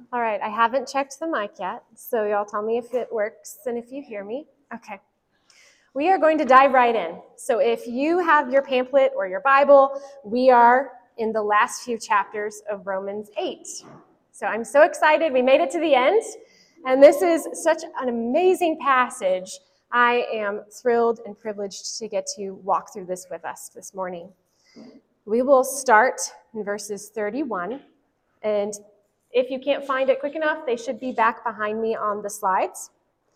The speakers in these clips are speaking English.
All right, I haven't checked the mic yet, so y'all tell me if it works and if you hear me. Okay. We are going to dive right in. So if you have your pamphlet or your Bible, we are in the last few chapters of Romans 8. So I'm so excited. We made it to the end, and this is such an amazing passage. I am thrilled and privileged to get to walk through this with us this morning. We will start in verses 31, and if you can't find it quick enough, they should be back behind me on the slides.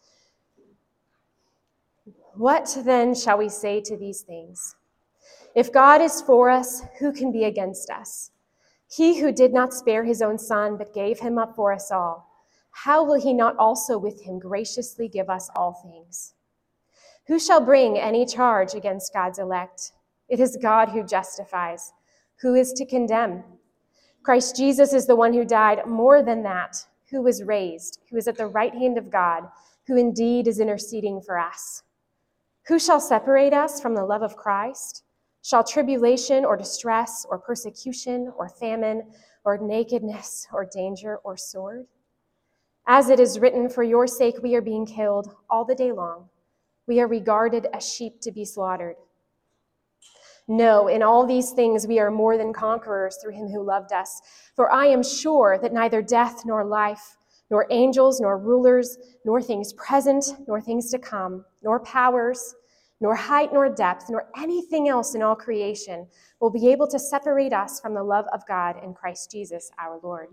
What then shall we say to these things? If God is for us, who can be against us? He who did not spare his own son, but gave him up for us all, how will he not also with him graciously give us all things? Who shall bring any charge against God's elect? It is God who justifies. Who is to condemn? Christ Jesus is the one who died, more than that, who was raised, who is at the right hand of God, who indeed is interceding for us. Who shall separate us from the love of Christ? Shall tribulation or distress or persecution or famine or nakedness or danger or sword? As it is written, for your sake we are being killed all the day long. We are regarded as sheep to be slaughtered. No, in all these things we are more than conquerors through him who loved us. For I am sure that neither death nor life, nor angels, nor rulers, nor things present, nor things to come, nor powers, nor height, nor depth, nor anything else in all creation will be able to separate us from the love of God in Christ Jesus our Lord.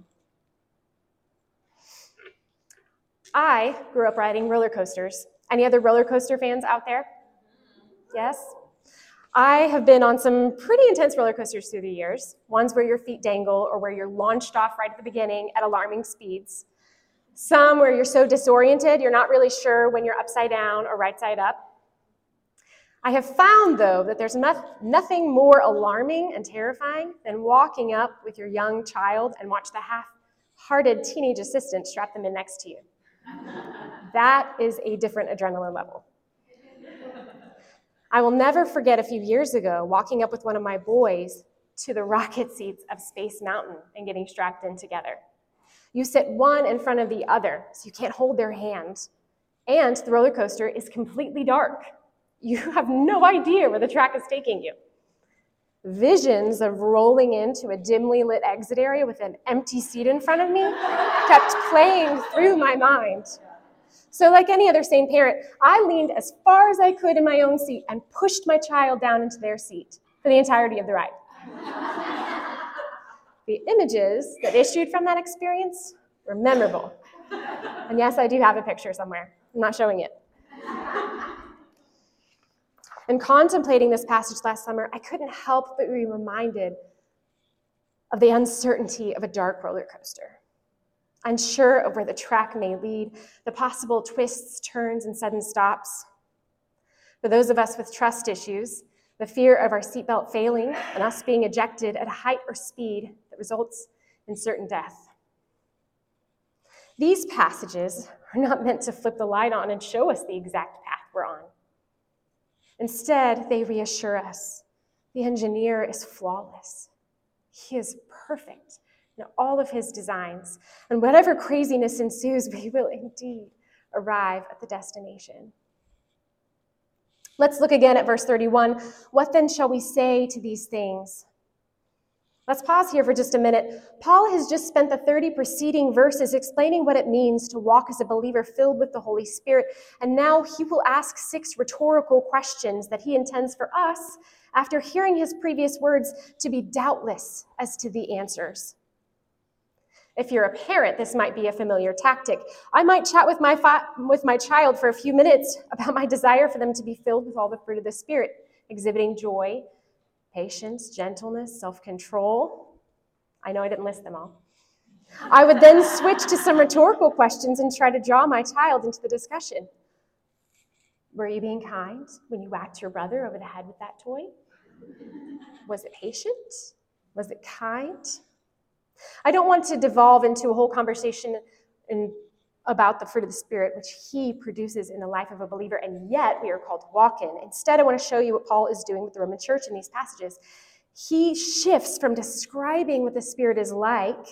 I grew up riding roller coasters. Any other roller coaster fans out there? Yes? I have been on some pretty intense roller coasters through the years, ones where your feet dangle or where you're launched off right at the beginning at alarming speeds. Some where you're so disoriented, you're not really sure when you're upside down or right side up. I have found, though, that there's nothing more alarming and terrifying than walking up with your young child and watch the half-hearted teenage assistant strap them in next to you. That is a different adrenaline level. I will never forget a few years ago walking up with one of my boys to the rocket seats of Space Mountain and getting strapped in together. You sit one in front of the other, so you can't hold their hand. And the roller coaster is completely dark. You have no idea where the track is taking you. Visions of rolling into a dimly lit exit area with an empty seat in front of me kept playing through my mind. So like any other sane parent, I leaned as far as I could in my own seat and pushed my child down into their seat for the entirety of the ride. The images that issued from that experience were memorable. And yes, I do have a picture somewhere. I'm not showing it. In contemplating this passage last summer, I couldn't help but be reminded of the uncertainty of a dark roller coaster. Unsure of where the track may lead, the possible twists, turns, and sudden stops. For those of us with trust issues, the fear of our seatbelt failing and us being ejected at a height or speed that results in certain death. These passages are not meant to flip the light on and show us the exact path we're on. Instead, they reassure us. The engineer is flawless. He is perfect in all of his designs. And whatever craziness ensues, we will indeed arrive at the destination. Let's look again at verse 31. What then shall we say to these things? Let's pause here for just a minute. Paul has just spent the 30 preceding verses explaining what it means to walk as a believer filled with the Holy Spirit, and now he will ask 6 rhetorical questions that he intends for us, after hearing his previous words, to be doubtless as to the answers. If you're a parent, this might be a familiar tactic. I might chat with my child for a few minutes about my desire for them to be filled with all the fruit of the Spirit, exhibiting joy, patience, gentleness, self-control. I know I didn't list them all. I would then switch to some rhetorical questions and try to draw my child into the discussion. Were you being kind when you whacked your brother over the head with that toy? Was it patient? Was it kind? I don't want to devolve into a whole conversation about the fruit of the Spirit, which he produces in the life of a believer, and yet we are called to walk in. Instead, I want to show you what Paul is doing with the Roman church in these passages. He shifts from describing what the Spirit is like,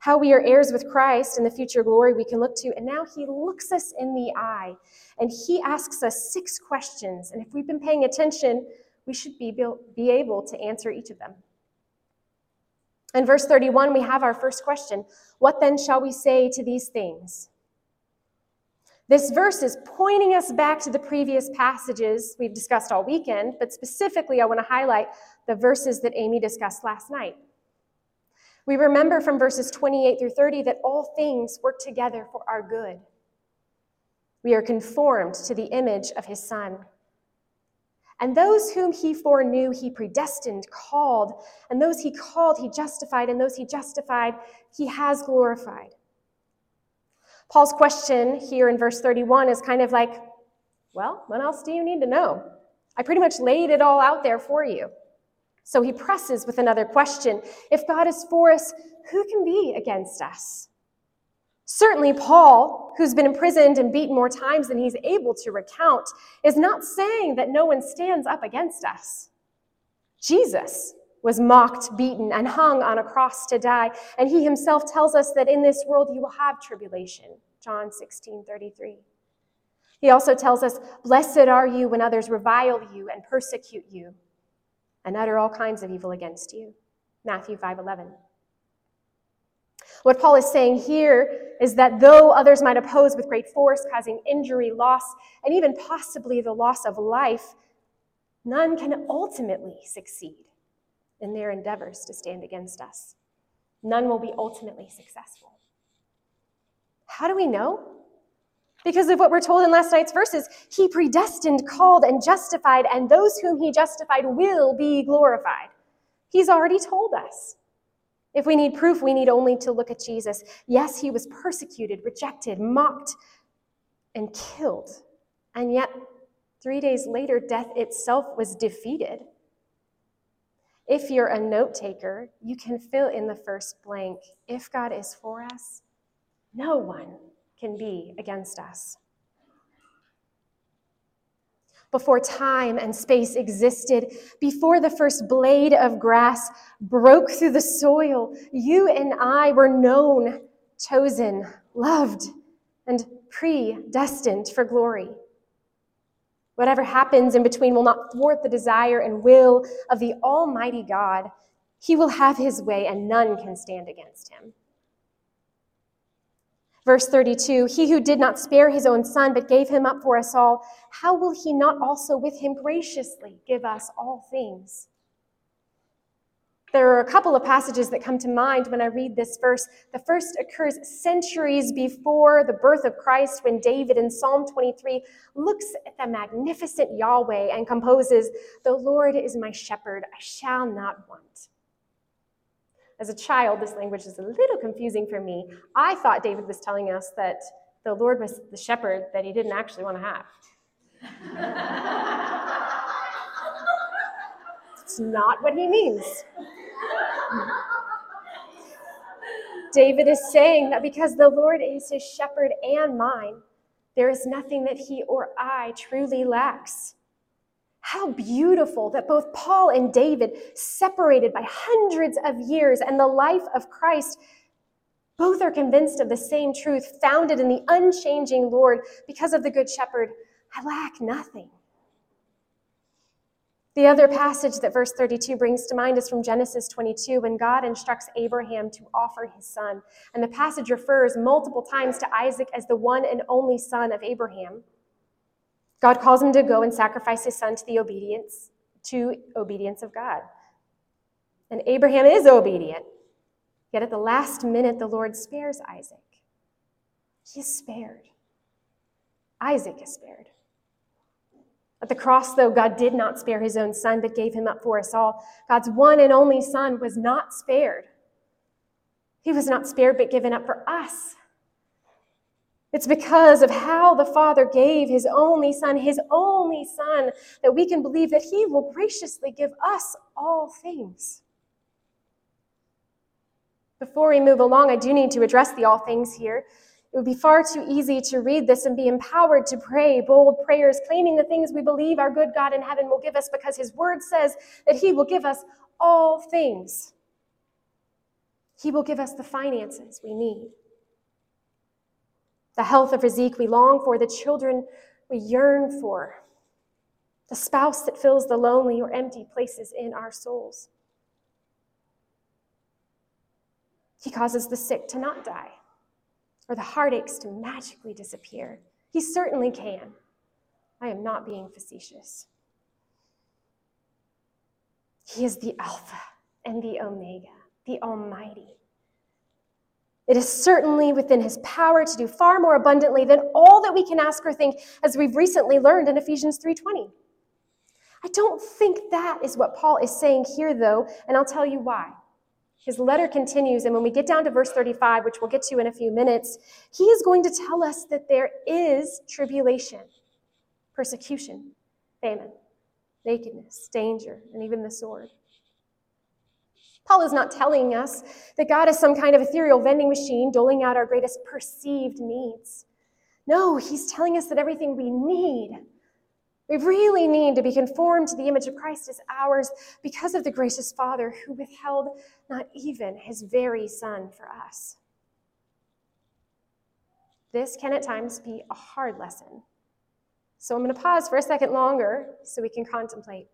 how we are heirs with Christ and the future glory we can look to. And now he looks us in the eye and he asks us 6 questions. And if we've been paying attention, we should be able to answer each of them. In verse 31, we have our first question. What then shall we say to these things? This verse is pointing us back to the previous passages we've discussed all weekend, but specifically I want to highlight the verses that Amy discussed last night. We remember from verses 28 through 30 that all things work together for our good. We are conformed to the image of his Son. And those whom he foreknew, he predestined, called. And those he called, he justified. And those he justified, he has glorified. Paul's question here in verse 31 is kind of like, well, what else do you need to know? I pretty much laid it all out there for you. So he presses with another question. If God is for us, who can be against us? Certainly Paul, who's been imprisoned and beaten more times than he's able to recount, is not saying that no one stands up against us. Jesus was mocked, beaten, and hung on a cross to die, and he himself tells us that in this world you will have tribulation, John 16:33. He also tells us, blessed are you when others revile you and persecute you and utter all kinds of evil against you, Matthew 5:11. What Paul is saying here is that though others might oppose with great force, causing injury, loss, and even possibly the loss of life, none can ultimately succeed in their endeavors to stand against us. None will be ultimately successful. How do we know? Because of what we're told in last night's verses, he predestined, called, and justified, and those whom he justified will be glorified. He's already told us. If we need proof, we need only to look at Jesus. Yes, he was persecuted, rejected, mocked, and killed. And yet, 3 days later, death itself was defeated. If you're a note taker, you can fill in the first blank. If God is for us, no one can be against us. Before time and space existed, before the first blade of grass broke through the soil, you and I were known, chosen, loved, and predestined for glory. Whatever happens in between will not thwart the desire and will of the Almighty God. He will have his way, and none can stand against him. Verse 32, he who did not spare his own son, but gave him up for us all, how will he not also with him graciously give us all things? There are a couple of passages that come to mind when I read this verse. The first occurs centuries before the birth of Christ, when David in Psalm 23 looks at the magnificent Yahweh and composes, "The Lord is my shepherd, I shall not want." As a child, this language is a little confusing for me. I thought David was telling us that the Lord was the shepherd that he didn't actually want to have. It's not what he means. David is saying that because the Lord is his shepherd and mine, there is nothing that he or I truly lacks. How beautiful that both Paul and David, separated by hundreds of years and the life of Christ, both are convinced of the same truth, founded in the unchanging Lord. Because of the Good Shepherd, I lack nothing. The other passage that verse 32 brings to mind is from Genesis 22, when God instructs Abraham to offer his son. And the passage refers multiple times to Isaac as the one and only son of Abraham. God calls him to go and sacrifice his son to the obedience of God. And Abraham is obedient. Yet at the last minute, the Lord spares Isaac. He is spared. Isaac is spared. At the cross, though, God did not spare his own son, but gave him up for us all. God's one and only son was not spared. He was not spared, but given up for us. It's because of how the Father gave his only son, that we can believe that he will graciously give us all things. Before we move along, I do need to address the all things here. It would be far too easy to read this and be empowered to pray bold prayers, claiming the things we believe our good God in heaven will give us, because his word says that he will give us all things. He will give us the finances we need, the health of physique we long for, the children we yearn for, the spouse that fills the lonely or empty places in our souls. He causes the sick to not die, or the heartaches to magically disappear. He certainly can. I am not being facetious. He is the Alpha and the Omega, the Almighty. It is certainly within his power to do far more abundantly than all that we can ask or think, as we've recently learned in Ephesians 3:20. I don't think that is what Paul is saying here, though, and I'll tell you why. His letter continues, and when we get down to verse 35, which we'll get to in a few minutes, he is going to tell us that there is tribulation, persecution, famine, nakedness, danger, and even the sword. Paul is not telling us that God is some kind of ethereal vending machine doling out our greatest perceived needs. No, he's telling us that everything we really need to be conformed to the image of Christ is ours because of the gracious Father who withheld not even his very Son for us. This can at times be a hard lesson. So I'm going to pause for a second longer so we can contemplate.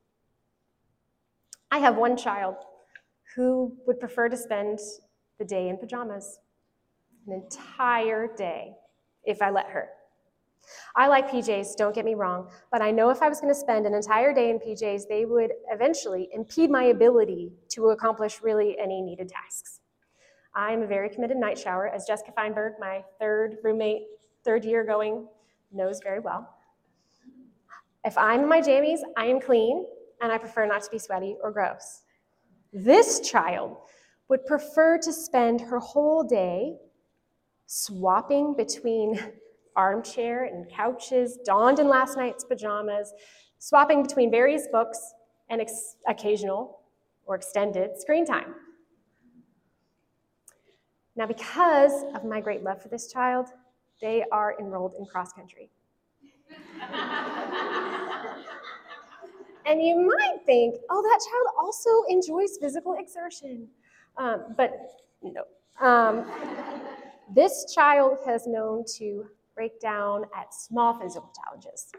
I have one child who would prefer to spend the day in pajamas, an entire day, if I let her. I like PJs, don't get me wrong, but I know if I was going to spend an entire day in PJs, they would eventually impede my ability to accomplish really any needed tasks. I'm a very committed night shower, as Jessica Feinberg, my third year going, knows very well. If I'm in my jammies, I am clean, and I prefer not to be sweaty or gross. This child would prefer to spend her whole day swapping between armchair and couches, donned in last night's pajamas, swapping between various books and occasional or extended screen time. Now, because of my great love for this child, they are enrolled in cross country. And you might think, oh, that child also enjoys physical exertion. But no. This child has known to break down at small physical challenges.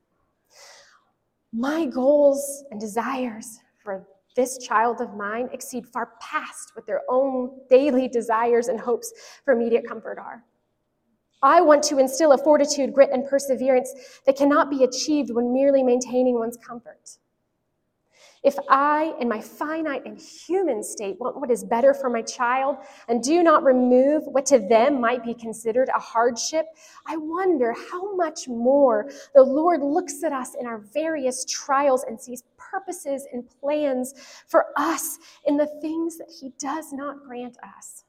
My goals and desires for this child of mine exceed far past what their own daily desires and hopes for immediate comfort are. I want to instill a fortitude, grit, and perseverance that cannot be achieved when merely maintaining one's comfort. If I, in my finite and human state, want what is better for my child and do not remove what to them might be considered a hardship, I wonder how much more the Lord looks at us in our various trials and sees purposes and plans for us in the things that he does not grant us.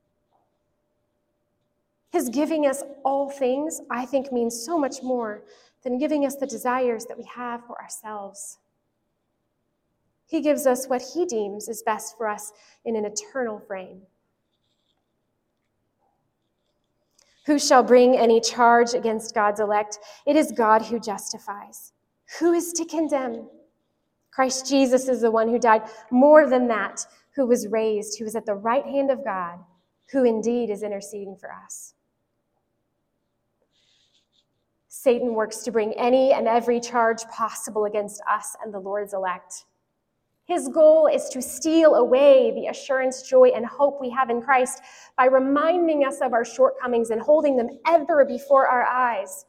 His giving us all things, I think, means so much more than giving us the desires that we have for ourselves. He gives us what he deems is best for us in an eternal frame. Who shall bring any charge against God's elect? It is God who justifies. Who is to condemn? Christ Jesus is the one who died. More than that, who was raised, who is at the right hand of God, who indeed is interceding for us. Satan works to bring any and every charge possible against us and the Lord's elect. His goal is to steal away the assurance, joy, and hope we have in Christ by reminding us of our shortcomings and holding them ever before our eyes.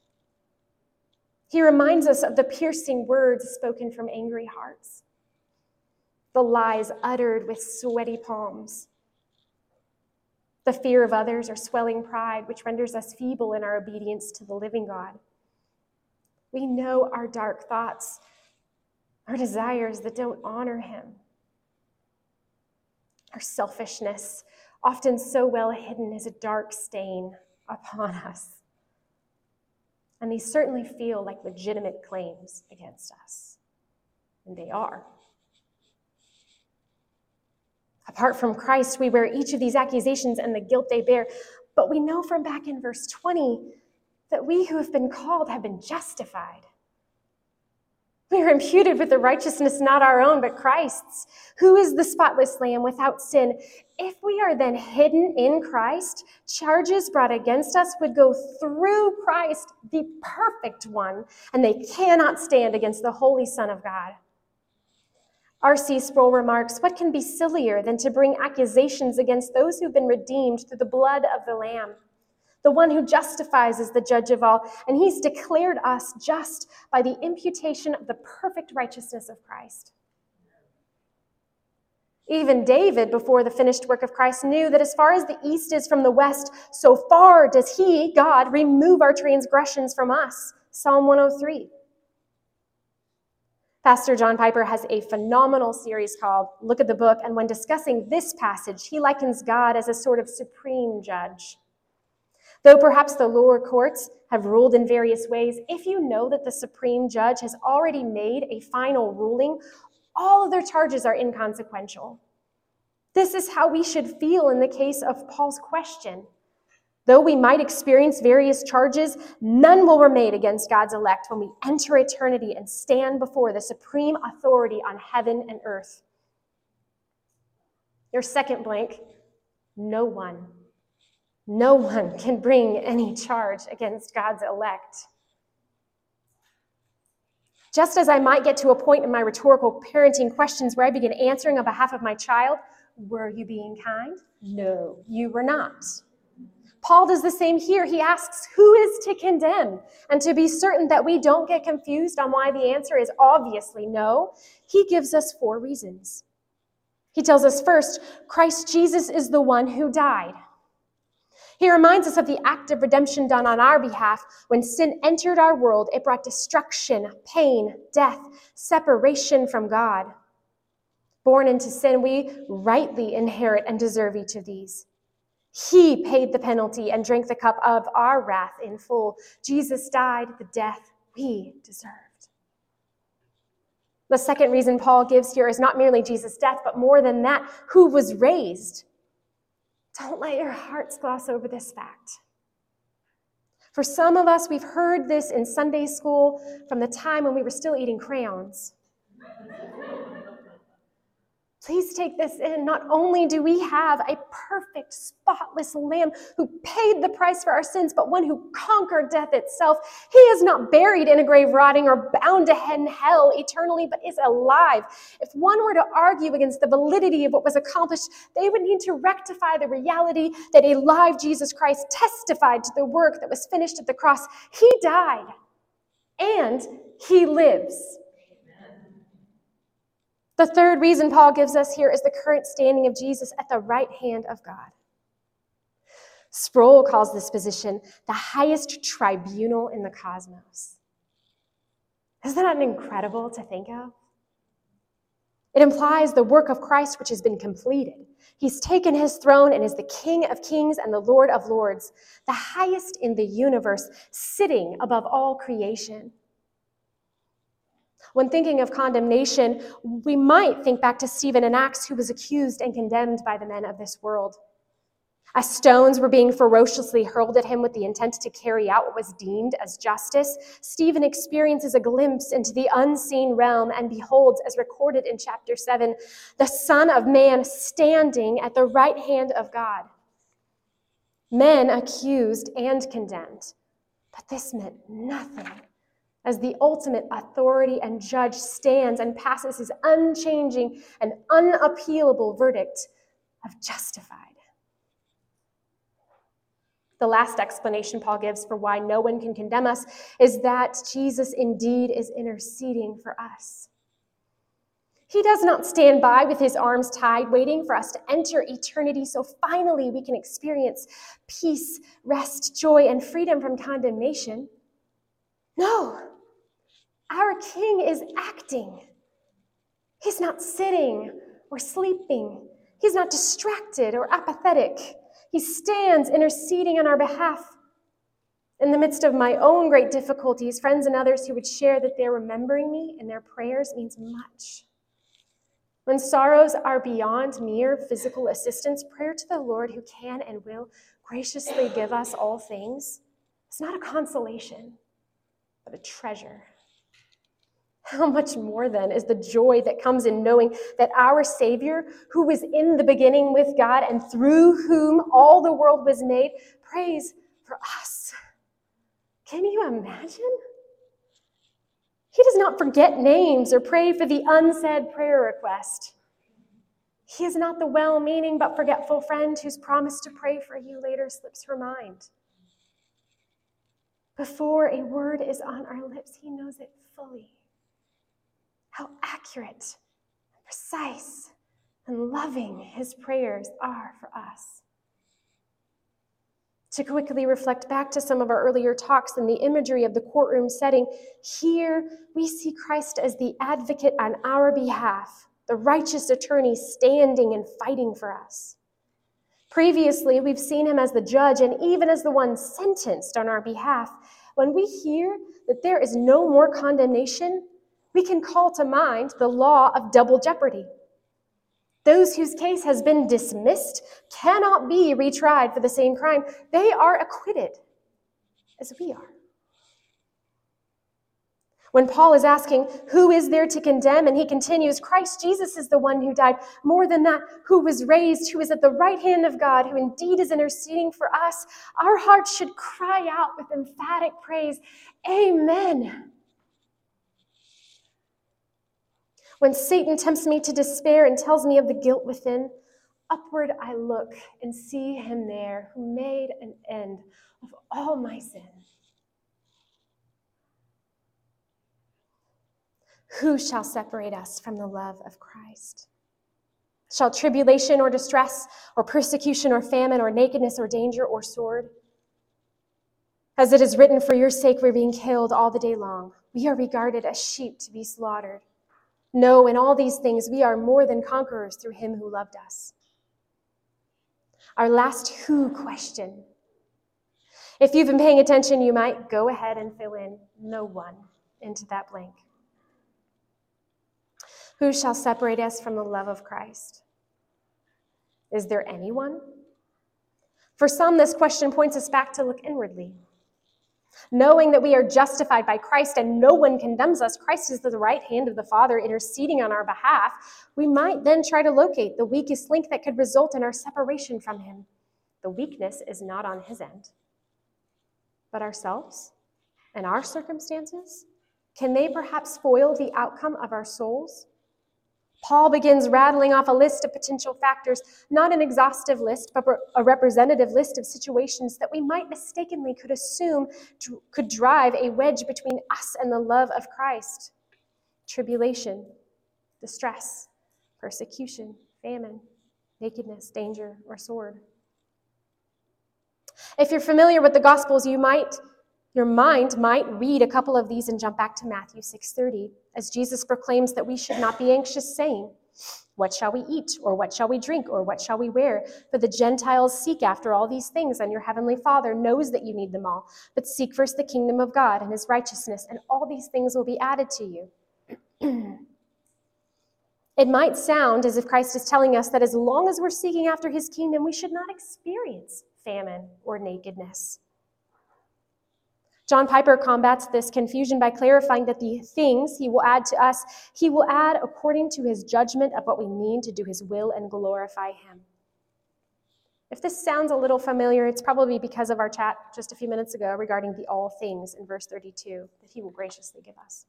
He reminds us of the piercing words spoken from angry hearts, the lies uttered with sweaty palms, the fear of others or swelling pride, which renders us feeble in our obedience to the living God. We know our dark thoughts, our desires that don't honor him, our selfishness, often so well hidden, is a dark stain upon us. And these certainly feel like legitimate claims against us. And they are. Apart from Christ, we bear each of these accusations and the guilt they bear. But we know from back in verse 20 that we who have been called have been justified. We are imputed with a righteousness not our own, but Christ's, who is the spotless Lamb without sin. If we are then hidden in Christ, charges brought against us would go through Christ, the perfect one, and they cannot stand against the Holy Son of God. R.C. Sproul remarks, what can be sillier than to bring accusations against those who've been redeemed through the blood of the Lamb? The one who justifies is the judge of all, and he's declared us just by the imputation of the perfect righteousness of Christ. Even David, before the finished work of Christ, knew that as far as the east is from the west, so far does he, God, remove our transgressions from us. Psalm 103. Pastor John Piper has a phenomenal series called Look at the Book, and when discussing this passage, he likens God as a sort of supreme judge. Though perhaps the lower courts have ruled in various ways, if you know that the supreme judge has already made a final ruling, all of their charges are inconsequential. This is how we should feel in the case of Paul's question. Though we might experience various charges, none will remain against God's elect when we enter eternity and stand before the supreme authority on heaven and earth. Your second blank, no one. No one can bring any charge against God's elect. Just as I might get to a point in my rhetorical parenting questions where I begin answering on behalf of my child, were you being kind? No, you were not. Paul does the same here. He asks, who is to condemn? And to be certain that we don't get confused on why the answer is obviously no, he gives us 4 reasons. He tells us first, Christ Jesus is the one who died. He reminds us of the act of redemption done on our behalf. When sin entered our world, it brought destruction, pain, death, separation from God. Born into sin, we rightly inherit and deserve each of these. He paid the penalty and drank the cup of our wrath in full. Jesus died the death we deserved. The second reason Paul gives here is not merely Jesus' death, but more than that, who was raised. Don't let your hearts gloss over this fact. For some of us, we've heard this in Sunday school from the time when we were still eating crayons. Please take this in. Not only do we have a perfect, spotless Lamb who paid the price for our sins, but one who conquered death itself. He is not buried in a grave rotting or bound to hell eternally, but is alive. If one were to argue against the validity of what was accomplished, they would need to rectify the reality that a live Jesus Christ testified to the work that was finished at the cross. He died, and he lives. The third reason Paul gives us here is the current standing of Jesus at the right hand of God. Sproul calls this position the highest tribunal in the cosmos. Isn't that incredible to think of? It implies the work of Christ which has been completed. He's taken his throne and is the King of kings and the Lord of lords, the highest in the universe, sitting above all creation. When thinking of condemnation, we might think back to Stephen in Acts, who was accused and condemned by the men of this world. As stones were being ferociously hurled at him with the intent to carry out what was deemed as justice, Stephen experiences a glimpse into the unseen realm and beholds, as recorded in chapter 7, the Son of Man standing at the right hand of God. Men accused and condemned, but this meant nothing, as the ultimate authority and judge stands and passes his unchanging and unappealable verdict of justified. The last explanation Paul gives for why no one can condemn us is that Jesus indeed is interceding for us. He does not stand by with his arms tied, waiting for us to enter eternity so finally we can experience peace, rest, joy, and freedom from condemnation. No. Our King is acting. He's not sitting or sleeping. He's not distracted or apathetic. He stands interceding on our behalf. In the midst of my own great difficulties, friends and others who would share that they're remembering me in their prayers means much. When sorrows are beyond mere physical assistance, prayer to the Lord, who can and will graciously give us all things, is not a consolation, but a treasure. How much more then is the joy that comes in knowing that our Savior, who was in the beginning with God and through whom all the world was made, prays for us. Can you imagine? He does not forget names or pray for the unsaid prayer request. He is not the well-meaning but forgetful friend whose promise to pray for you later slips her mind. Before a word is on our lips, he knows it fully. How accurate, precise, and loving his prayers are for us. To quickly reflect back to some of our earlier talks in the imagery of the courtroom setting, here we see Christ as the advocate on our behalf, the righteous attorney standing and fighting for us. Previously, we've seen him as the judge and even as the one sentenced on our behalf. When we hear that there is no more condemnation, we can call to mind the law of double jeopardy. Those whose case has been dismissed cannot be retried for the same crime. They are acquitted, as we are. When Paul is asking, who is there to condemn? And he continues, Christ Jesus is the one who died. More than that, who was raised, who is at the right hand of God, who indeed is interceding for us. Our hearts should cry out with emphatic praise, Amen. When Satan tempts me to despair and tells me of the guilt within, upward I look and see him there who made an end of all my sin. Who shall separate us from the love of Christ? Shall tribulation or distress or persecution or famine or nakedness or danger or sword? As it is written, for your sake we're being killed all the day long. We are regarded as sheep to be slaughtered. No, in all these things we are more than conquerors through him who loved us. Our last who question. If you've been paying attention, you might go ahead and fill in no one into that blank. Who shall separate us from the love of Christ? Is there anyone? For some, this question points us back to look inwardly. Knowing that we are justified by Christ and no one condemns us, Christ is at the right hand of the Father interceding on our behalf, we might then try to locate the weakest link that could result in our separation from him. The weakness is not on his end, but ourselves and our circumstances. Can they perhaps foil the outcome of our souls? Paul begins rattling off a list of potential factors, not an exhaustive list, but a representative list of situations that we might mistakenly could assume could drive a wedge between us and the love of Christ. Tribulation, distress, persecution, famine, nakedness, danger, or sword. If you're familiar with the Gospels, your mind might read a couple of these and jump back to Matthew 6:30, as Jesus proclaims that we should not be anxious, saying, what shall we eat, or what shall we drink, or what shall we wear? For the Gentiles seek after all these things, and your heavenly Father knows that you need them all. But seek first the kingdom of God and his righteousness, and all these things will be added to you. It might sound as if Christ is telling us that as long as we're seeking after his kingdom, we should not experience famine or nakedness. John Piper combats this confusion by clarifying that the things he will add to us, he will add according to his judgment of what we need to do his will and glorify him. If this sounds a little familiar, it's probably because of our chat just a few minutes ago regarding the all things in verse 32 that he will graciously give us.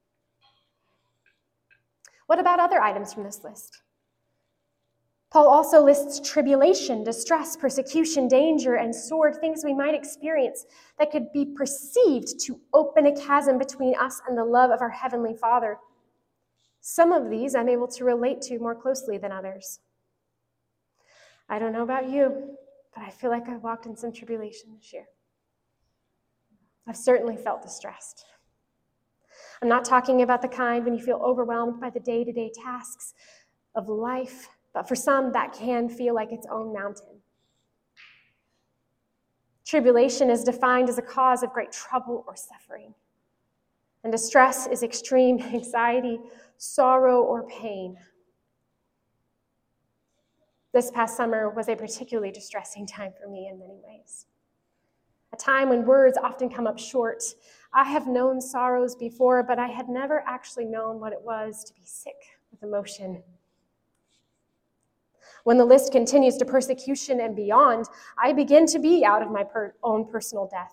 What about other items from this list? Paul also lists tribulation, distress, persecution, danger, and sword, things we might experience that could be perceived to open a chasm between us and the love of our Heavenly Father. Some of these I'm able to relate to more closely than others. I don't know about you, but I feel like I've walked in some tribulation this year. I've certainly felt distressed. I'm not talking about the kind when you feel overwhelmed by the day-to-day tasks of life, but for some, that can feel like its own mountain. Tribulation is defined as a cause of great trouble or suffering. And distress is extreme anxiety, sorrow, or pain. This past summer was a particularly distressing time for me in many ways. A time when words often come up short. I have known sorrows before, but I had never actually known what it was to be sick with emotion. When the list continues to persecution and beyond, I begin to be out of my own personal depth.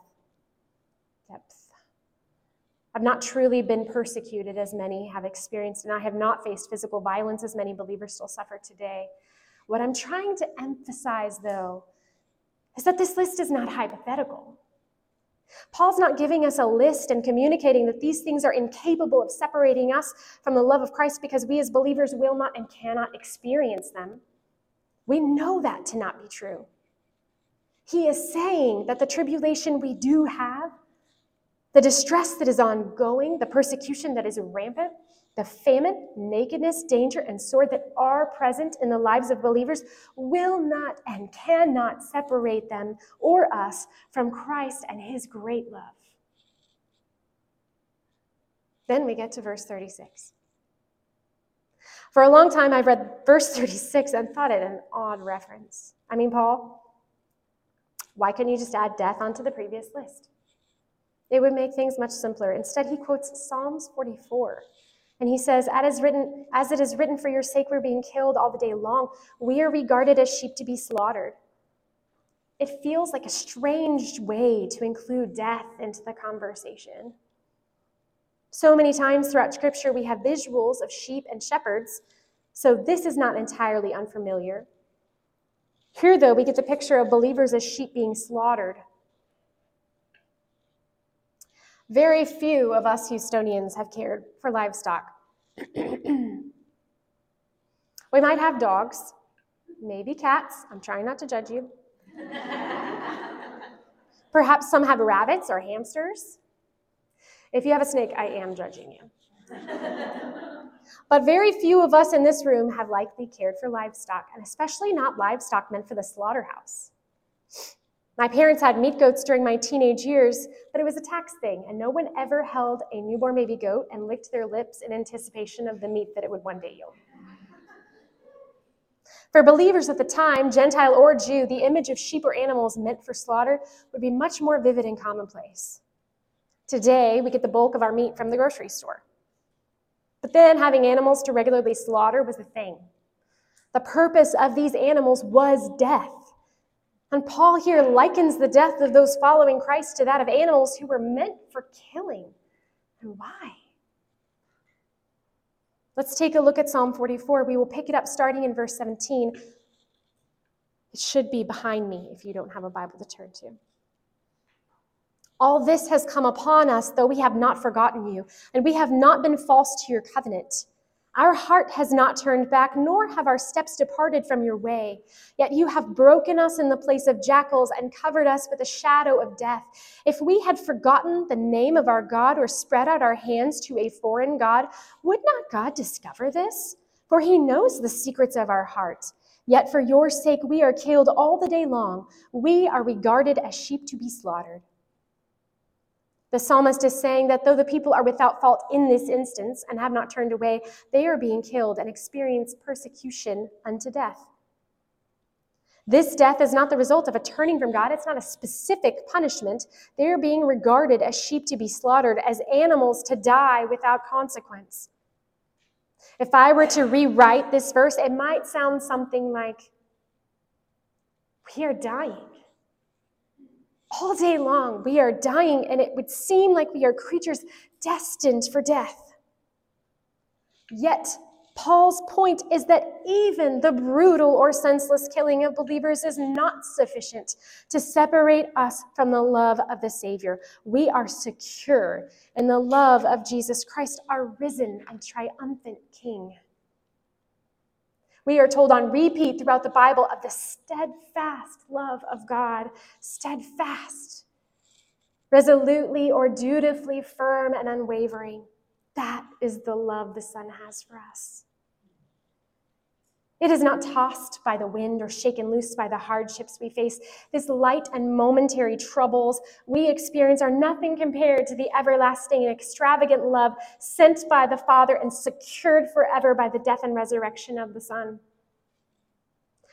I've not truly been persecuted as many have experienced, and I have not faced physical violence as many believers still suffer today. What I'm trying to emphasize, though, is that this list is not hypothetical. Paul's not giving us a list and communicating that these things are incapable of separating us from the love of Christ because we as believers will not and cannot experience them. We know that to not be true. He is saying that the tribulation we do have, the distress that is ongoing, the persecution that is rampant, the famine, nakedness, danger, and sword that are present in the lives of believers will not and cannot separate them or us from Christ and his great love. Then we get to verse 36. For a long time, I've read verse 36 and thought it an odd reference. I mean, Paul, why couldn't you just add death onto the previous list? It would make things much simpler. Instead, he quotes Psalms 44. And he says, as it is written, for your sake we're being killed all the day long. We are regarded as sheep to be slaughtered. It feels like a strange way to include death into the conversation. So many times throughout Scripture, we have visuals of sheep and shepherds, so this is not entirely unfamiliar. Here, though, we get the picture of believers as sheep being slaughtered. Very few of us Houstonians have cared for livestock. We might have dogs, maybe cats. I'm trying not to judge you. Perhaps some have rabbits or hamsters. If you have a snake, I am judging you. But very few of us in this room have likely cared for livestock, and especially not livestock meant for the slaughterhouse. My parents had meat goats during my teenage years, but it was a tax thing, and no one ever held a newborn baby goat and licked their lips in anticipation of the meat that it would one day yield. For believers at the time, Gentile or Jew, the image of sheep or animals meant for slaughter would be much more vivid and commonplace. Today, we get the bulk of our meat from the grocery store. But then having animals to regularly slaughter was the thing. The purpose of these animals was death. And Paul here likens the death of those following Christ to that of animals who were meant for killing. And why? Let's take a look at Psalm 44. We will pick it up starting in verse 17. It should be behind me if you don't have a Bible to turn to. All this has come upon us, though we have not forgotten you, and we have not been false to your covenant. Our heart has not turned back, nor have our steps departed from your way. Yet you have broken us in the place of jackals and covered us with a shadow of death. If we had forgotten the name of our God or spread out our hands to a foreign God, would not God discover this? For he knows the secrets of our heart. Yet for your sake we are killed all the day long. We are regarded as sheep to be slaughtered. The psalmist is saying that though the people are without fault in this instance and have not turned away, they are being killed and experience persecution unto death. This death is not the result of a turning from God. It's not a specific punishment. They are being regarded as sheep to be slaughtered, as animals to die without consequence. If I were to rewrite this verse, it might sound something like, we are dying. All day long, we are dying, and it would seem like we are creatures destined for death. Yet, Paul's point is that even the brutal or senseless killing of believers is not sufficient to separate us from the love of the Savior. We are secure in the love of Jesus Christ, our risen and triumphant King. We are told on repeat throughout the Bible of the steadfast love of God. Steadfast, resolutely or dutifully firm and unwavering. That is the love the Son has for us. It is not tossed by the wind or shaken loose by the hardships we face. This light and momentary troubles we experience are nothing compared to the everlasting and extravagant love sent by the Father and secured forever by the death and resurrection of the Son.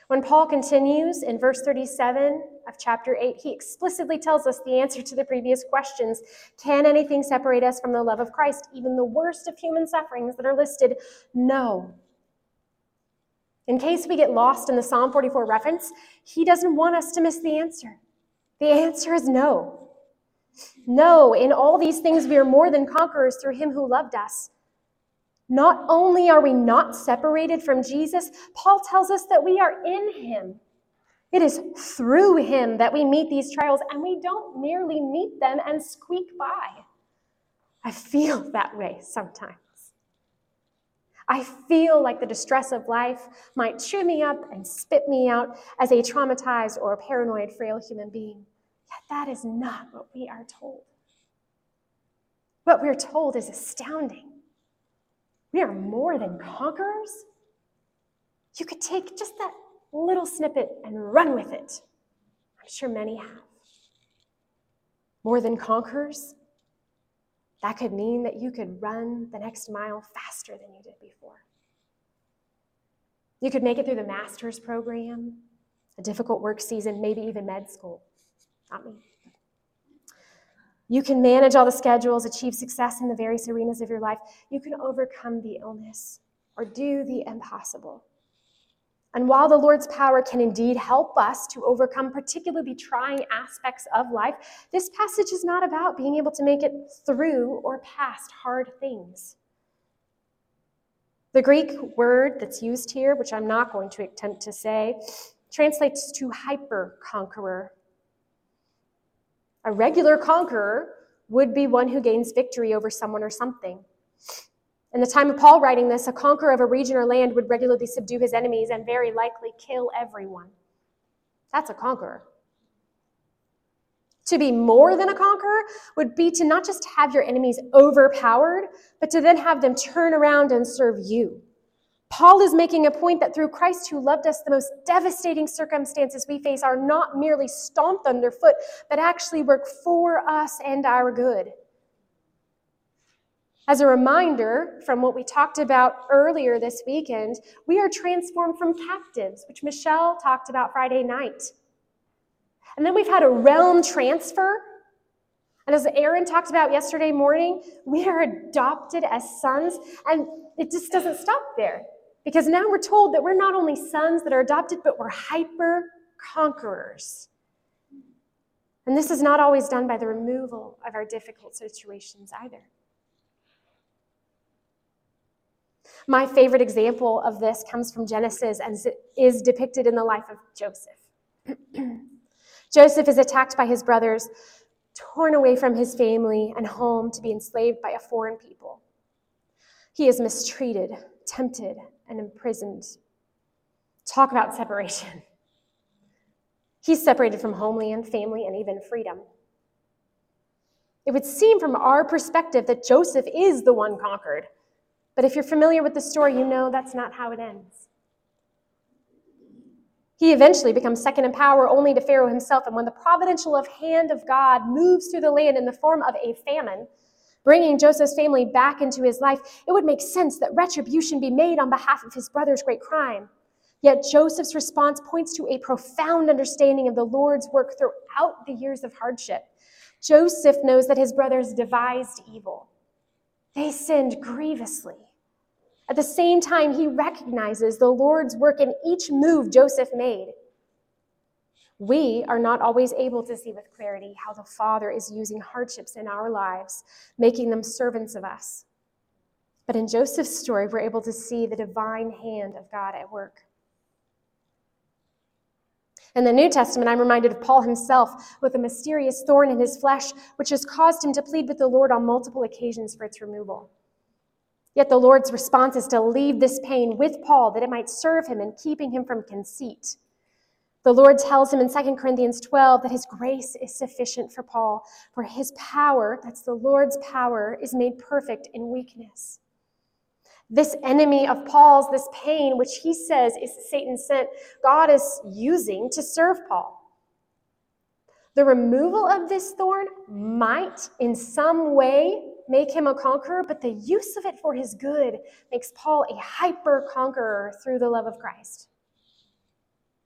When Paul continues in verse 37 of chapter 8, he explicitly tells us the answer to the previous questions. Can anything separate us from the love of Christ? Even the worst of human sufferings that are listed? No. In case we get lost in the Psalm 44 reference, he doesn't want us to miss the answer. The answer is no. No, in all these things we are more than conquerors through him who loved us. Not only are we not separated from Jesus, Paul tells us that we are in him. It is through him that we meet these trials, and we don't merely meet them and squeak by. I feel that way sometimes. I feel like the distress of life might chew me up and spit me out as a traumatized or a paranoid, frail human being. Yet that is not what we are told. What we're told is astounding. We are more than conquerors. You could take just that little snippet and run with it. I'm sure many have. More than conquerors, that could mean that you could run the next mile faster than you did before. You could make it through the master's program, a difficult work season, maybe even med school. Not me. You can manage all the schedules, achieve success in the various arenas of your life. You can overcome the illness or do the impossible. And while the Lord's power can indeed help us to overcome particularly trying aspects of life, this passage is not about being able to make it through or past hard things. The Greek word that's used here, which I'm not going to attempt to say, translates to hyper-conqueror. A regular conqueror would be one who gains victory over someone or something. In the time of Paul writing this, a conqueror of a region or land would regularly subdue his enemies and very likely kill everyone. That's a conqueror. To be more than a conqueror would be to not just have your enemies overpowered, but to then have them turn around and serve you. Paul is making a point that through Christ who loved us, the most devastating circumstances we face are not merely stomped underfoot, but actually work for us and our good. As a reminder from what we talked about earlier this weekend, we are transformed from captives, which Michelle talked about Friday night. And then we've had a realm transfer. And as Aaron talked about yesterday morning, we are adopted as sons. And it just doesn't stop there. Because now we're told that we're not only sons that are adopted, but we're hyper-conquerors. And this is not always done by the removal of our difficult situations either. My favorite example of this comes from Genesis and is depicted in the life of Joseph. Joseph is attacked by his brothers, torn away from his family and home to be enslaved by a foreign people. He is mistreated, tempted, and imprisoned. Talk about separation. He's separated from homeland, family, and even freedom. It would seem from our perspective that Joseph is the one conquered. But if you're familiar with the story, you know that's not how it ends. He eventually becomes second in power only to Pharaoh himself, and when the providential hand of God moves through the land in the form of a famine, bringing Joseph's family back into his life, it would make sense that retribution be made on behalf of his brother's great crime. Yet Joseph's response points to a profound understanding of the Lord's work throughout the years of hardship. Joseph knows that his brothers devised evil. They sinned grievously. At the same time, he recognizes the Lord's work in each move Joseph made. We are not always able to see with clarity how the Father is using hardships in our lives, making them servants of us. But in Joseph's story, we're able to see the divine hand of God at work. In the New Testament, I'm reminded of Paul himself with a mysterious thorn in his flesh, which has caused him to plead with the Lord on multiple occasions for its removal. Yet the Lord's response is to leave this pain with Paul that it might serve him in keeping him from conceit. The Lord tells him in 2 Corinthians 12 that his grace is sufficient for Paul, for his power, that's the Lord's power, is made perfect in weakness. This enemy of Paul's, this pain, which he says is Satan sent, God is using to serve Paul. The removal of this thorn might in some way make him a conqueror, but the use of it for his good makes Paul a hyper-conqueror through the love of Christ.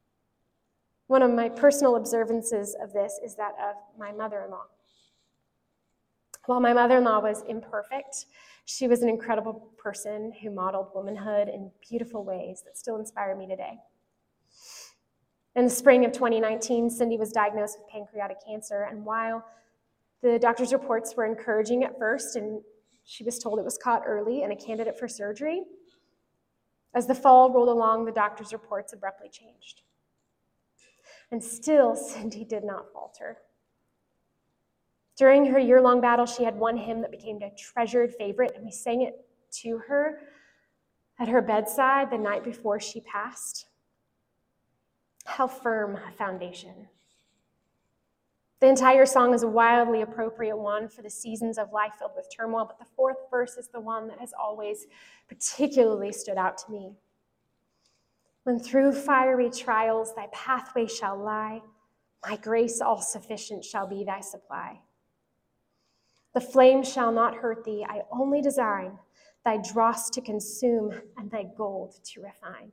One of my personal observances of this is that of my mother-in-law. While my mother-in-law was imperfect, she was an incredible person who modeled womanhood in beautiful ways that still inspire me today. In the spring of 2019, Cindy was diagnosed with pancreatic cancer, and while the doctor's reports were encouraging at first, and she was told it was caught early and a candidate for surgery, as the fall rolled along, the doctor's reports abruptly changed. And still, Cindy did not falter. During her year-long battle, she had one hymn that became a treasured favorite, and we sang it to her at her bedside the night before she passed. How firm a foundation. The entire song is a wildly appropriate one for the seasons of life filled with turmoil, but the fourth verse is the one that has always particularly stood out to me. When through fiery trials thy pathway shall lie, my grace all sufficient shall be thy supply. The flame shall not hurt thee, I only design thy dross to consume and thy gold to refine.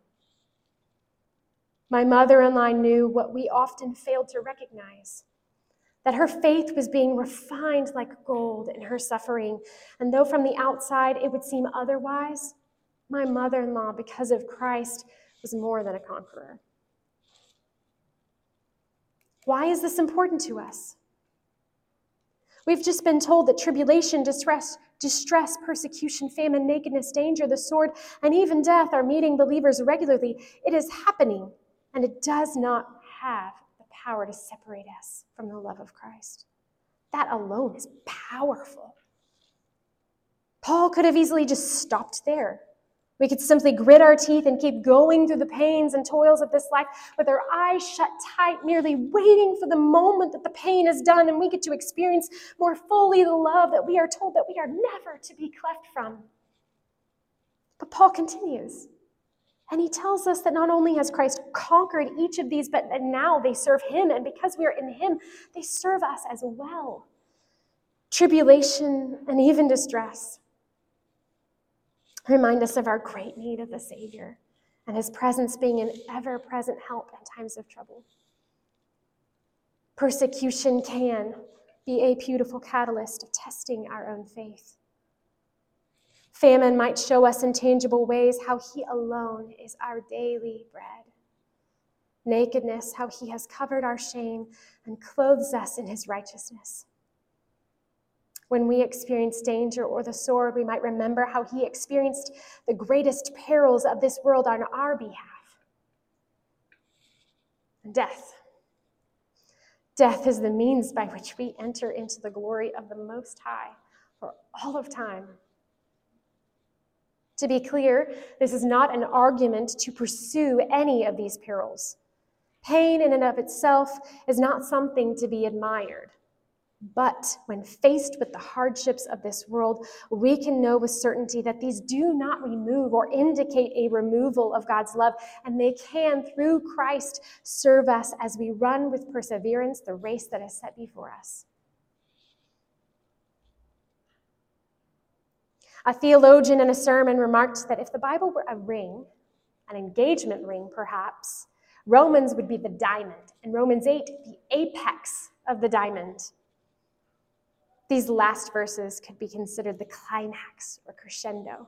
My mother-in-law knew what we often failed to recognize, that her faith was being refined like gold in her suffering. And though from the outside it would seem otherwise, my mother-in-law, because of Christ, was more than a conqueror. Why is this important to us? We've just been told that tribulation, distress, persecution, famine, nakedness, danger, the sword, and even death are meeting believers regularly. It is happening, and it does not have the power to separate us from the love of Christ. That alone is powerful. Paul could have easily just stopped there. We could simply grit our teeth and keep going through the pains and toils of this life with our eyes shut tight, merely waiting for the moment that the pain is done and we get to experience more fully the love that we are told that we are never to be cleft from. But Paul continues, and he tells us that not only has Christ conquered each of these, but that now they serve him, and because we are in him, they serve us as well. Tribulation and even distress remind us of our great need of the Savior and his presence being an ever-present help in times of trouble. Persecution can be a beautiful catalyst of testing our own faith. Famine might show us in tangible ways how he alone is our daily bread. Nakedness, how he has covered our shame and clothes us in his righteousness. When we experience danger or the sword, we might remember how he experienced the greatest perils of this world on our behalf. And death. Death is the means by which we enter into the glory of the Most High for all of time. To be clear, this is not an argument to pursue any of these perils. Pain in and of itself is not something to be admired. But when faced with the hardships of this world, we can know with certainty that these do not remove or indicate a removal of God's love, and they can, through Christ, serve us as we run with perseverance the race that is set before us. A theologian in a sermon remarked that if the Bible were a ring, an engagement ring perhaps, Romans would be the diamond, and Romans 8, the apex of the diamond. These last verses could be considered the climax or crescendo.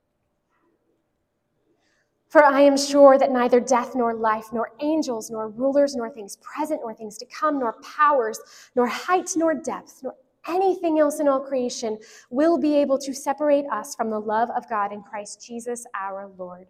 For I am sure that neither death nor life, nor angels, nor rulers, nor things present, nor things to come, nor powers, nor height, nor depth, nor anything else in all creation will be able to separate us from the love of God in Christ Jesus our Lord.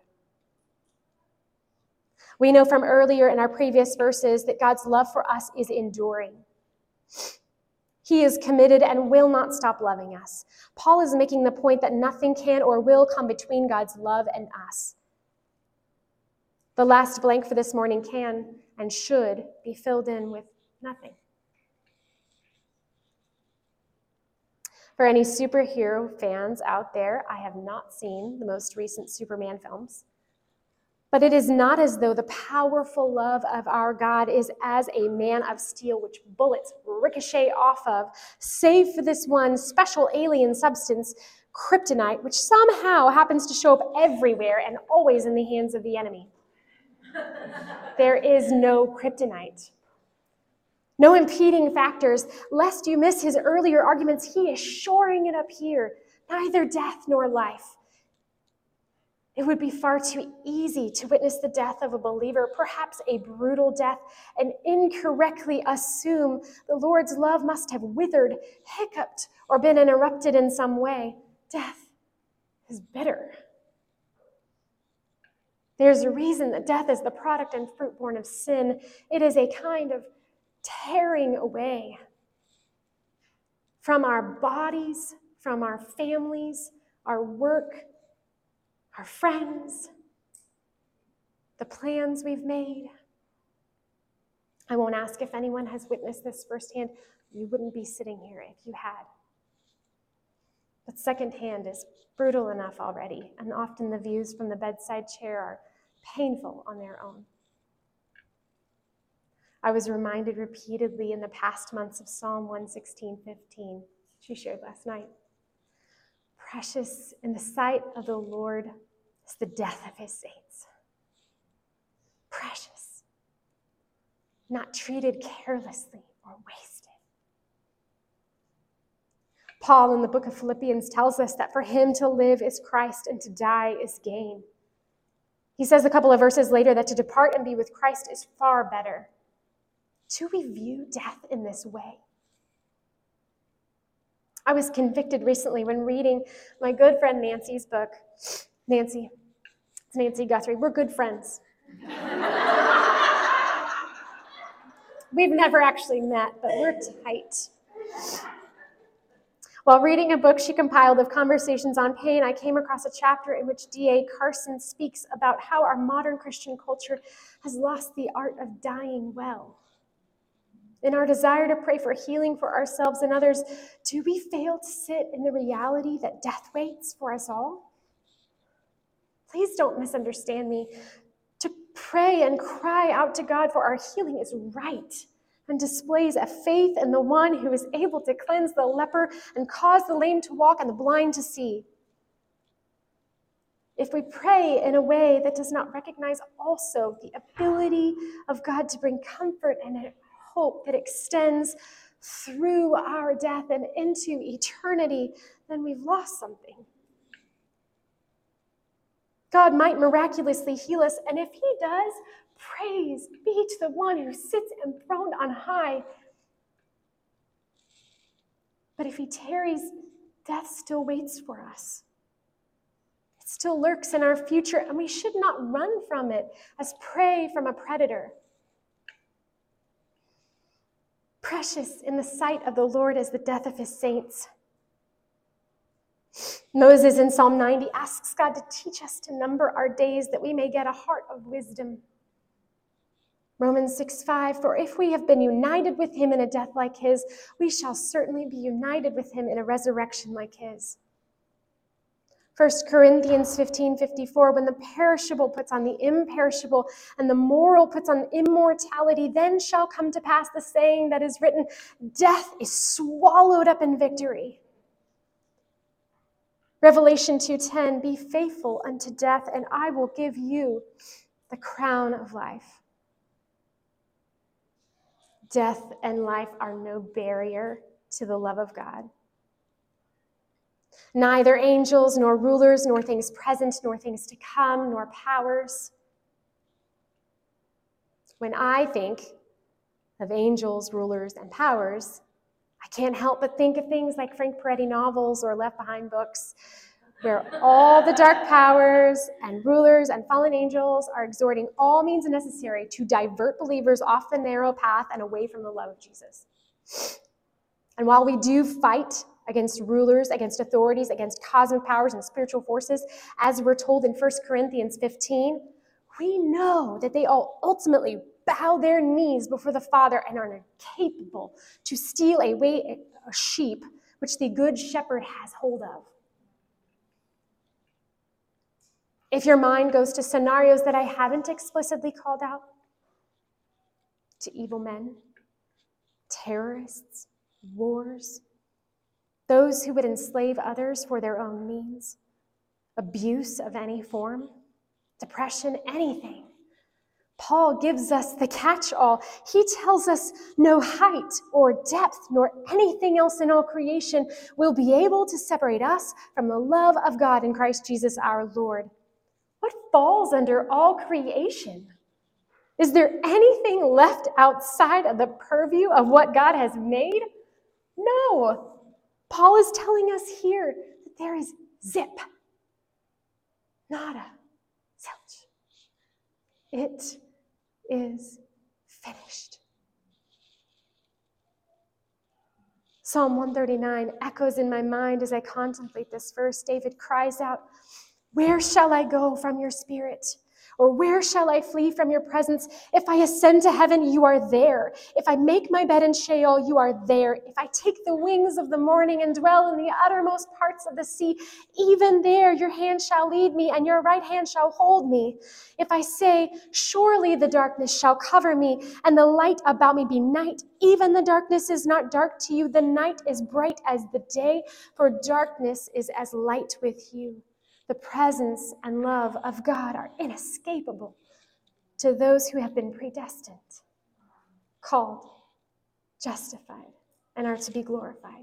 We know from earlier in our previous verses that God's love for us is enduring. He is committed and will not stop loving us. Paul is making the point that nothing can or will come between God's love and us. The last blank for this morning can and should be filled in with nothing. For any superhero fans out there, I have not seen the most recent Superman films. But it is not as though the powerful love of our God is as a man of steel, which bullets ricochet off of, save for this one special alien substance, kryptonite, which somehow happens to show up everywhere and always in the hands of the enemy. There is no kryptonite. No impeding factors. Lest you miss his earlier arguments, he is shoring it up here. Neither death nor life. It would be far too easy to witness the death of a believer, perhaps a brutal death, and incorrectly assume the Lord's love must have withered, hiccuped, or been interrupted in some way. Death is bitter. There's a reason that death is the product and fruit born of sin. It is a kind of tearing away from our bodies, from our families, our work, our friends, the plans we've made. I won't ask if anyone has witnessed this firsthand. You wouldn't be sitting here if you had. But secondhand is brutal enough already, and often the views from the bedside chair are painful on their own. I was reminded repeatedly in the past months of Psalm 116:15, she shared last night. Precious in the sight of the Lord is the death of his saints. Precious, not treated carelessly or wasted. Paul in the book of Philippians tells us that for him to live is Christ and to die is gain. He says a couple of verses later that to depart and be with Christ is far better. Do we view death in this way? I was convicted recently when reading my good friend Nancy's book. Nancy, it's Nancy Guthrie. We're good friends. We've never actually met, but we're tight. While reading a book she compiled of conversations on pain, I came across a chapter in which D.A. Carson speaks about how our modern Christian culture has lost the art of dying well. In our desire to pray for healing for ourselves and others, do we fail to sit in the reality that death waits for us all? Please don't misunderstand me. To pray and cry out to God for our healing is right and displays a faith in the one who is able to cleanse the leper and cause the lame to walk and the blind to see. If we pray in a way that does not recognize also the ability of God to bring comfort and hope that extends through our death and into eternity, then we've lost something. God might miraculously heal us, and if he does, praise be to the one who sits enthroned on high. But if he tarries, death still waits for us. It still lurks in our future, and we should not run from it as prey from a predator. Precious in the sight of the Lord is the death of his saints. Moses in Psalm 90 asks God to teach us to number our days that we may get a heart of wisdom. Romans 6:5, for if we have been united with him in a death like his, we shall certainly be united with him in a resurrection like his. 1 Corinthians 15:54, when the perishable puts on the imperishable and the moral puts on immortality, then shall come to pass the saying that is written, death is swallowed up in victory. Revelation 2:10, be faithful unto death, and I will give you the crown of life. Death and life are no barrier to the love of God. Neither angels, nor rulers, nor things present, nor things to come, nor powers. When I think of angels, rulers, and powers, I can't help but think of things like Frank Peretti novels or Left Behind books, where all the dark powers and rulers and fallen angels are exhorting all means necessary to divert believers off the narrow path and away from the love of Jesus. And while we do fight against rulers, against authorities, against cosmic powers and spiritual forces, as we're told in 1 Corinthians 15, we know that they all ultimately bow their knees before the Father and are incapable to steal away a sheep which the good shepherd has hold of. If your mind goes to scenarios that I haven't explicitly called out, to evil men, terrorists, wars, those who would enslave others for their own means, abuse of any form, depression, anything, Paul gives us the catch-all. He tells us no height or depth nor anything else in all creation will be able to separate us from the love of God in Christ Jesus our Lord. What falls under all creation? Is there anything left outside of the purview of what God has made? No. Paul is telling us here that there is zip, nada, zilch. It is finished. Psalm 139 echoes in my mind as I contemplate this verse. David cries out, "Where shall I go from your spirit? Or where shall I flee from your presence? If I ascend to heaven, you are there. If I make my bed in Sheol, you are there. If I take the wings of the morning and dwell in the uttermost parts of the sea, even there your hand shall lead me, and your right hand shall hold me. If I say, surely the darkness shall cover me, and the light about me be night, even the darkness is not dark to you. The night is bright as the day, for darkness is as light with you." The presence and love of God are inescapable to those who have been predestined, called, justified, and are to be glorified.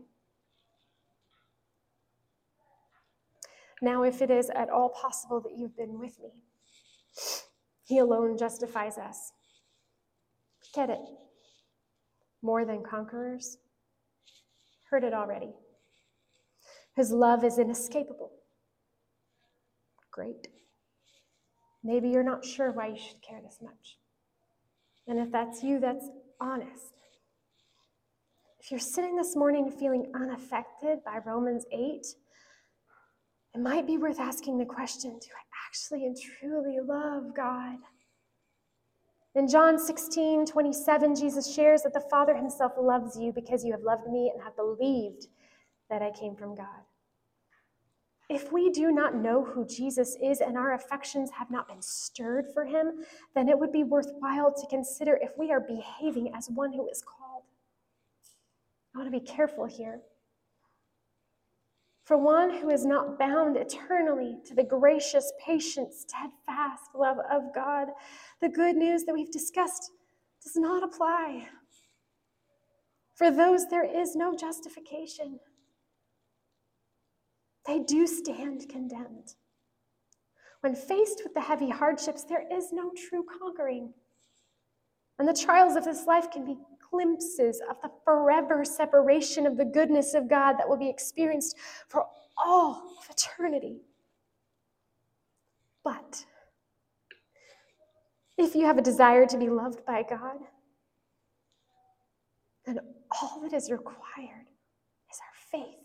Now, if it is at all possible that you've been with me, He alone justifies us. Get it? More than conquerors. Heard it already. His love is inescapable. Great. Maybe you're not sure why you should care this much. And if that's you, that's honest. If you're sitting this morning feeling unaffected by Romans 8, it might be worth asking the question, do I actually and truly love God? In John 16:27, Jesus shares that the Father himself loves you because you have loved me and have believed that I came from God. If we do not know who Jesus is and our affections have not been stirred for him, then it would be worthwhile to consider if we are behaving as one who is called. I want to be careful here. For one who is not bound eternally to the gracious, patient, steadfast love of God, the good news that we've discussed does not apply. For those, there is no justification. They do stand condemned. When faced with the heavy hardships, there is no true conquering. And the trials of this life can be glimpses of the forever separation of the goodness of God that will be experienced for all of eternity. But if you have a desire to be loved by God, then all that is required is our faith.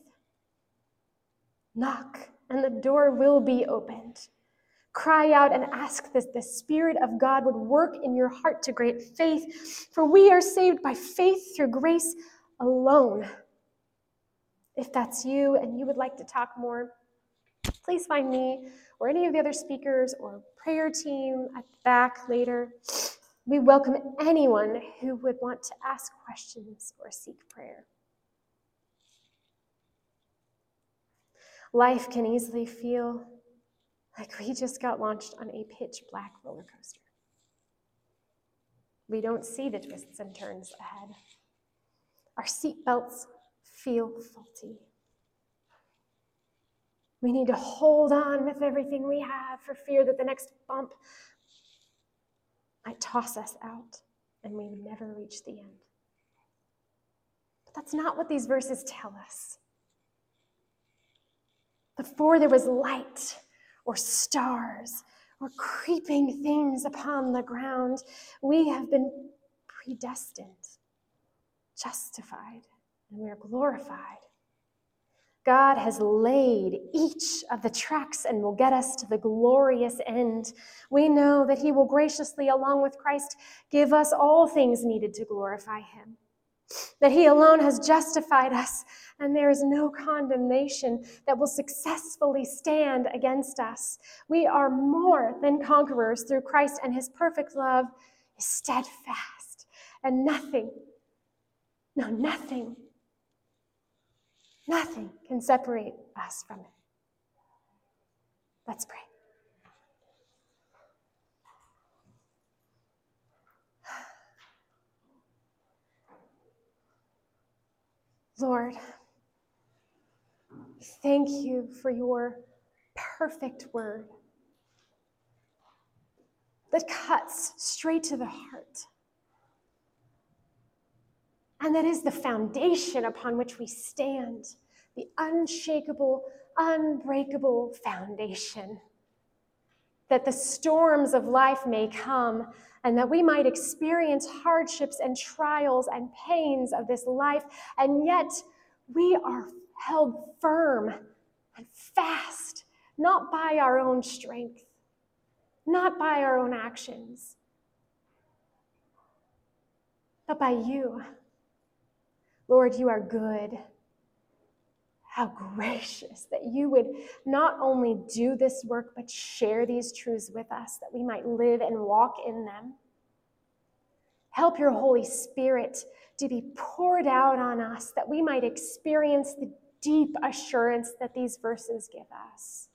Knock, and the door will be opened. Cry out and ask that the Spirit of God would work in your heart to grant faith, for we are saved by faith through grace alone. If that's you and you would like to talk more, please find me or any of the other speakers or prayer team at the back later. We welcome anyone who would want to ask questions or seek prayer. Life can easily feel like we just got launched on a pitch black roller coaster. We don't see the twists and turns ahead. Our seatbelts feel faulty. We need to hold on with everything we have for fear that the next bump might toss us out and we would never reach the end. But that's not what these verses tell us. Before there was light or stars or creeping things upon the ground, we have been predestined, justified, and we are glorified. God has laid each of the tracks and will get us to the glorious end. We know that he will graciously, along with Christ, give us all things needed to glorify him. That he alone has justified us, and there is no condemnation that will successfully stand against us. We are more than conquerors through Christ, and his perfect love is steadfast, and nothing can separate us from it. Let's pray. Lord, thank you for your perfect word that cuts straight to the heart. And that is the foundation upon which we stand, the unshakable, unbreakable foundation. That the storms of life may come, and that we might experience hardships and trials and pains of this life, and yet we are held firm and fast, not by our own strength, not by our own actions, but by you. Lord, you are good. How gracious that you would not only do this work, but share these truths with us, that we might live and walk in them. Help your Holy Spirit to be poured out on us, that we might experience the deep assurance that these verses give us.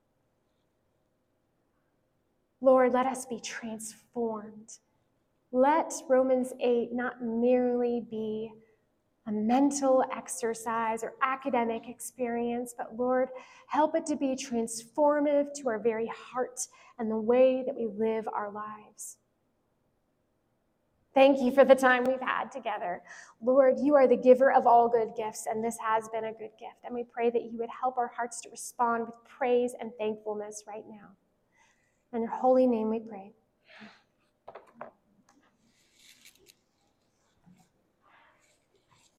Lord, let us be transformed. Let Romans 8 not merely be a mental exercise or academic experience, but Lord, help it to be transformative to our very heart and the way that we live our lives. Thank you for the time we've had together. Lord, you are the giver of all good gifts, and this has been a good gift. And we pray that you would help our hearts to respond with praise and thankfulness right now. In your holy name we pray.